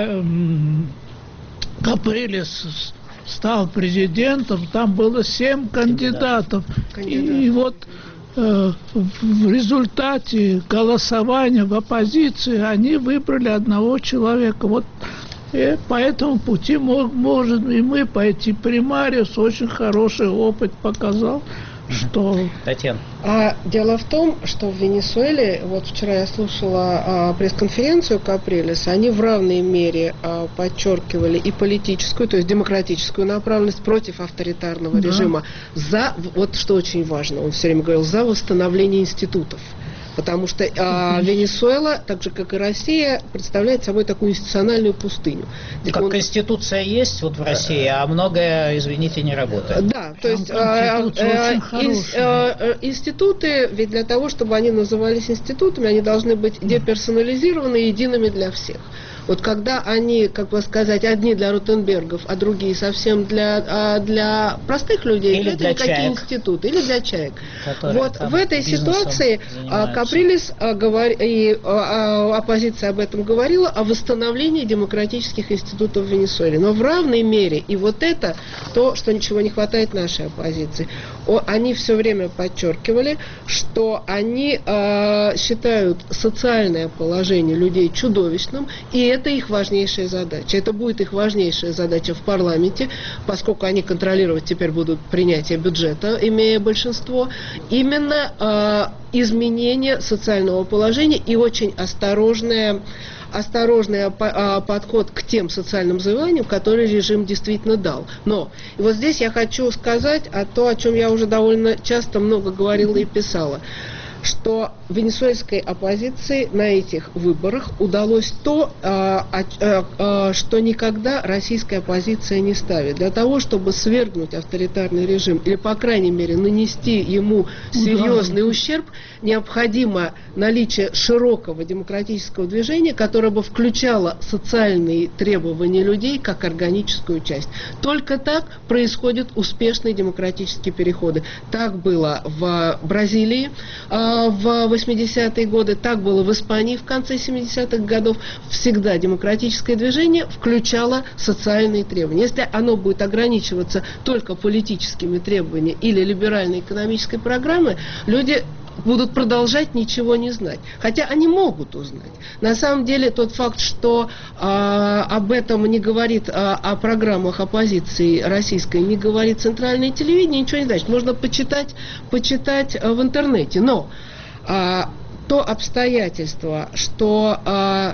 Каприлес стал президентом, там было семь кандидатов. Кандидат. И, и вот э, в результате голосования в оппозиции они выбрали одного человека. Вот и по этому пути мог, можем и мы пойти. Примариус очень хороший опыт показал. Что? Татьяна. А, дело в том, что в Венесуэле, вот вчера я слушала а, пресс-конференцию Каприлеса, они в равной мере а, подчеркивали и политическую, то есть демократическую направленность против авторитарного да. режима, за, вот что очень важно, он все время говорил, за восстановление институтов. Потому что а, Венесуэла, так же как и Россия, представляет собой такую институциональную пустыню. Как он... Конституция есть вот в России, а многое, извините, не работает. Да, то есть а, а, инс, а, институты, ведь для того, чтобы они назывались институтами, они должны быть деперсонализированы и едиными для всех. Вот когда они, как бы сказать, одни для Ротенбергов, а другие совсем для, для простых людей, или это для какие чаек, институты, или для чаек. Вот в этой ситуации Каприлес говор... и оппозиция об этом говорила, о восстановлении демократических институтов в Венесуэле. Но в равной мере, и вот это то, что ничего не хватает нашей оппозиции. Они все время подчеркивали, что они э, считают социальное положение людей чудовищным, и это их важнейшая задача. Это будет их важнейшая задача в парламенте, поскольку они контролировать теперь будут принятие бюджета, имея большинство. Именно э, изменение социального положения и очень осторожное осторожный подход к тем социальным завоеваниям, которые режим действительно дал. Но и вот здесь я хочу сказать о том, о чем я уже довольно часто много говорила и писала, что венесуэльской оппозиции на этих выборах удалось то, что никогда российская оппозиция не ставит. Для того, чтобы свергнуть авторитарный режим или, по крайней мере, нанести ему серьезный ущерб, необходимо наличие широкого демократического движения, которое бы включало социальные требования людей как органическую часть. Только так происходят успешные демократические переходы. Так было в Бразилии в восьмидесятые годы, так было в Испании в конце семидесятых годов. Всегда демократическое движение включало социальные требования. Если оно будет ограничиваться только политическими требованиями или либеральной экономической программой, люди будут продолжать ничего не знать. Хотя они могут узнать. На самом деле тот факт, что а, об этом не говорит, а, о программах оппозиции российской, не говорит центральное телевидение, ничего не значит. Можно почитать, почитать а, в интернете. Но а, то обстоятельство, что а,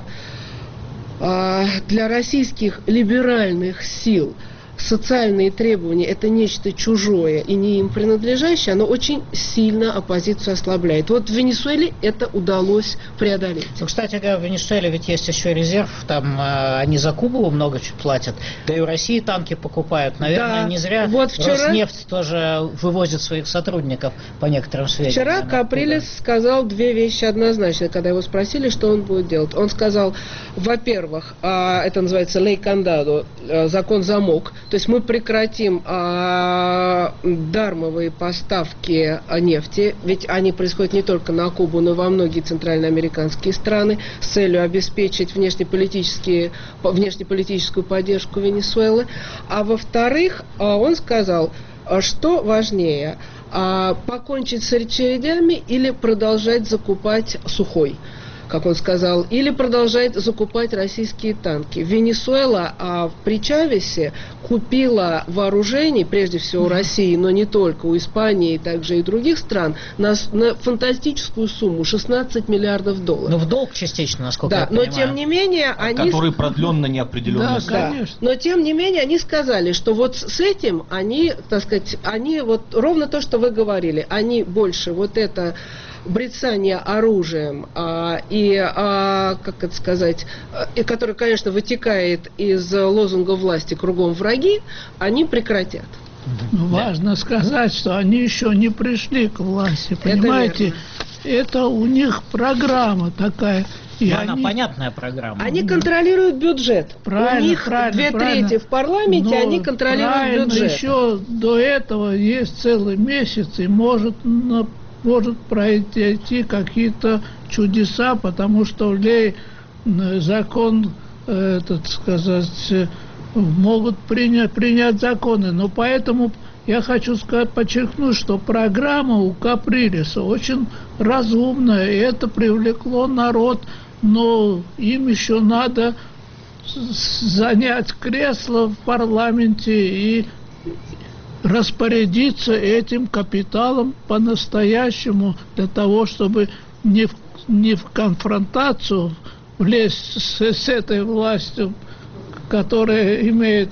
а, для российских либеральных сил социальные требования – это нечто чужое и не им принадлежащее, оно очень сильно оппозицию ослабляет. Вот в Венесуэле это удалось преодолеть. Ну, кстати говоря, в Венесуэле ведь есть еще резерв, там э, они за Кубу много чего платят, да и в России танки покупают. Наверное, да. не зря вот вчера... Роснефть тоже вывозит своих сотрудников, по некоторым сведениям. Вчера Каприлес сказал две вещи однозначно, когда его спросили, что он будет делать. Он сказал, во-первых, э, это называется лей кандадо, э, закон замок, То есть мы прекратим а, дармовые поставки нефти, ведь они происходят не только на Кубу, но и во многие центральноамериканские страны, с целью обеспечить внешнеполитические, внешнеполитическую поддержку Венесуэлы. А во-вторых, он сказал, что важнее, покончить с очередями или продолжать закупать сухой, как он сказал, или продолжать закупать российские танки. Венесуэла а, при Чавесе купила вооружений, прежде всего у России, но не только, у Испании, также и других стран, на, на фантастическую сумму шестнадцать миллиардов долларов. Ну, в долг частично, насколько да, я понимаю. Но тем не менее они... Который продлен на неопределенный срок. Да, но тем не менее они сказали, что вот с этим они, так сказать, они вот ровно то, что вы говорили, они больше вот это... брецание оружием а, и, а, как это сказать, и которое, конечно, вытекает из лозунга власти «кругом враги», они прекратят. Ну, важно сказать, что они еще не пришли к власти, понимаете? Это, это у них программа такая. И она они, понятная программа. Они контролируют бюджет. Правильно, у них правильно, две правильно. трети в парламенте, но они контролируют бюджет. Еще до этого есть целый месяц, и может на может произойти какие-то чудеса, потому что ли закон, этот сказать, могут принять, принять законы. Но поэтому я хочу сказать, подчеркнуть, что программа у Каприлеса очень разумная, и это привлекло народ, но им еще надо занять кресло в парламенте и распорядиться этим капиталом по-настоящему, для того, чтобы не в, не в конфронтацию влезть с, с этой властью, которая имеет,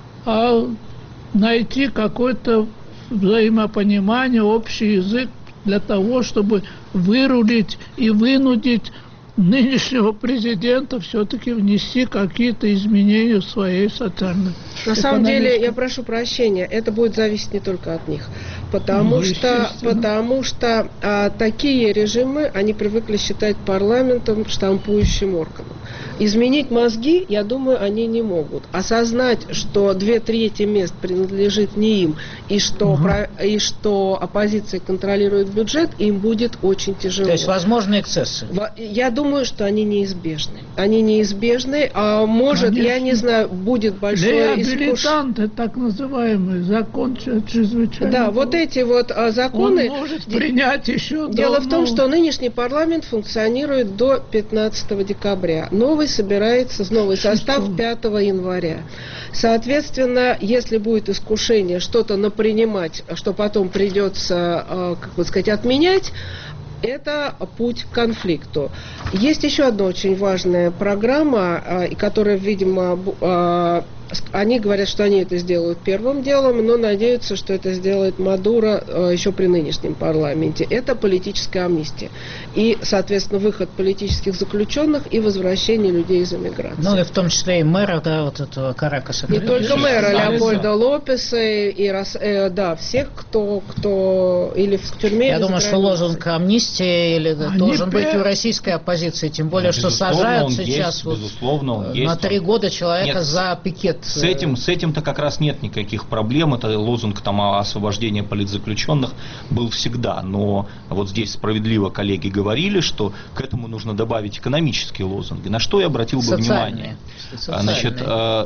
а найти какое-то взаимопонимание, общий язык для того, чтобы вырулить и вынудить нынешнего президента все-таки внести какие-то изменения в своей социальной. На самом деле, я прошу прощения, это будет зависеть не только от них, потому ну, что, потому что а, такие режимы, они привыкли считать парламентом штампующим органом. Изменить мозги, я думаю, они не могут. Осознать, что две трети мест принадлежит не им, и что, угу. про, и что оппозиция контролирует бюджет, им будет очень тяжело. То есть возможны эксцессы? Я думаю, что они неизбежны. Они неизбежны, а может, Конечно. я не знаю, будет большое искушение. Реабилитанты, так называемые, закон чрезвычайно. Да, вот эти вот а, законы... Он может принять еще... Дело давно. в том, что нынешний парламент функционирует до пятнадцатого декабря. Новый собирается, новый состав пятого января. Соответственно, если будет искушение что-то напринимать, что потом придется, как бы сказать, отменять, это путь к конфликту. Есть еще одна очень важная программа, которая, видимо, они говорят, что они это сделают первым делом, но надеются, что это сделает Мадуро еще при нынешнем парламенте. Это политическая амнистия. И, соответственно, выход политических заключенных и возвращение людей из эмиграции. Ну и в том числе и мэра, да, вот этого Каракаса. Не только мэра, Леопольда Лопеса и, э, да, всех, кто, кто или в тюрьме. Я думаю, что лозунг амнистии или, да, должен быть у российской оппозиции, тем более, ну, что сажают сейчас есть, вот, безусловно, он есть, на три года человека Нет. за пикет. С этим, с этим-то как раз нет никаких проблем. Это лозунг там о освобождении политзаключенных был всегда. Но вот здесь справедливо коллеги говорили, что к этому нужно добавить экономические лозунги. На что я обратил бы Социальные. внимание? Значит,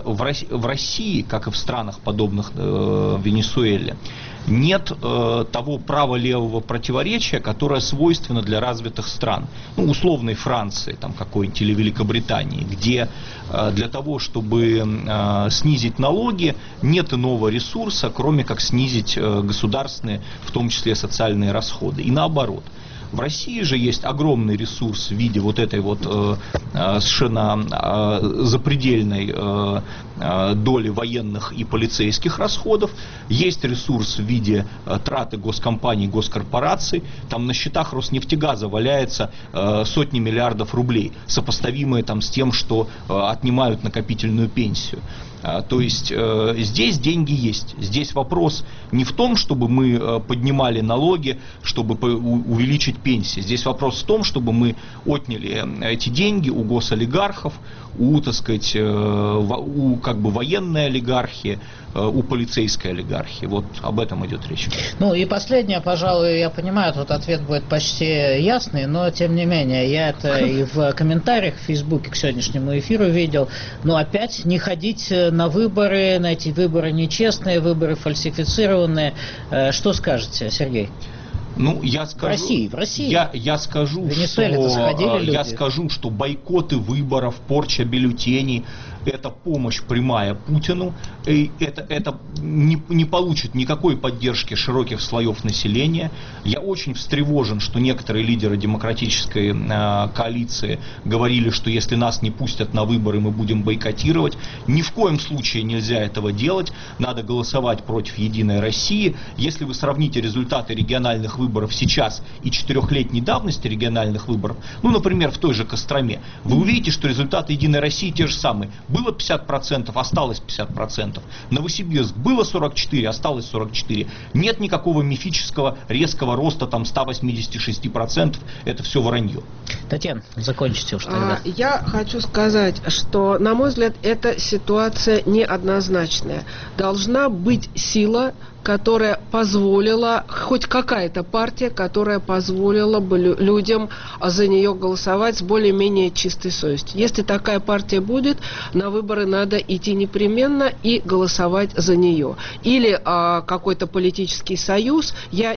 в России, как и в странах, подобных Венесуэле, нет э, того право-левого противоречия, которое свойственно для развитых стран, ну, условной Франции, там, какой-нибудь, или Великобритании, где э, для того, чтобы э, снизить налоги, нет иного ресурса, кроме как снизить э, государственные, в том числе социальные расходы. И наоборот. В России же есть огромный ресурс в виде вот этой вот э, совершенно э, запредельной э, э, доли военных и полицейских расходов. Есть ресурс в виде э, траты госкомпаний, госкорпораций. Там на счетах Роснефтегаза валяется э, сотни миллиардов рублей, сопоставимые там с тем, что э, отнимают накопительную пенсию. То есть э, здесь деньги есть. Здесь вопрос не в том, чтобы мы э, поднимали налоги, чтобы по- увеличить пенсии. Здесь вопрос в том, чтобы мы отняли эти деньги у госолигархов, у, так сказать, э, у как бы военной олигархии, у полицейской олигархии. Вот об этом идет речь. Ну и последнее, пожалуй, я понимаю, тут ответ будет почти ясный, но тем не менее, я это и в комментариях в Фейсбуке к сегодняшнему эфиру видел, но опять не ходить на выборы, на эти выборы нечестные, выборы фальсифицированные. Что скажете, Сергей? Ну, я скажу, в России, в России. Я, я скажу, что, я скажу, что бойкоты выборов, порча бюллетеней, это помощь прямая Путину, и это, это не, не получит никакой поддержки широких слоев населения. Я очень встревожен, что некоторые лидеры демократической э, коалиции говорили, что если нас не пустят на выборы, мы будем бойкотировать. Ни в коем случае нельзя этого делать. Надо голосовать против Единой России. Если вы сравните результаты региональных выборов сейчас и четырехлетней давности региональных выборов, ну, например, в той же Костроме, вы увидите, что результаты Единой России те же самые. Было пятьдесят процентов, осталось пятьдесят процентов. Новосибирск было сорок четыре, осталось сорок четыре. Нет никакого мифического резкого роста там ста восьмидесяти шести процентов. Это все вранье. Татьяна, закончите уж тогда. А, я хочу сказать, что, на мой взгляд, эта ситуация неоднозначная. Должна быть сила, которая позволила, хоть какая-то партия, которая позволила бы людям за нее голосовать с более-менее чистой совестью. Если такая партия будет, на выборы надо идти непременно и голосовать за нее. Или а, какой-то политический союз. Я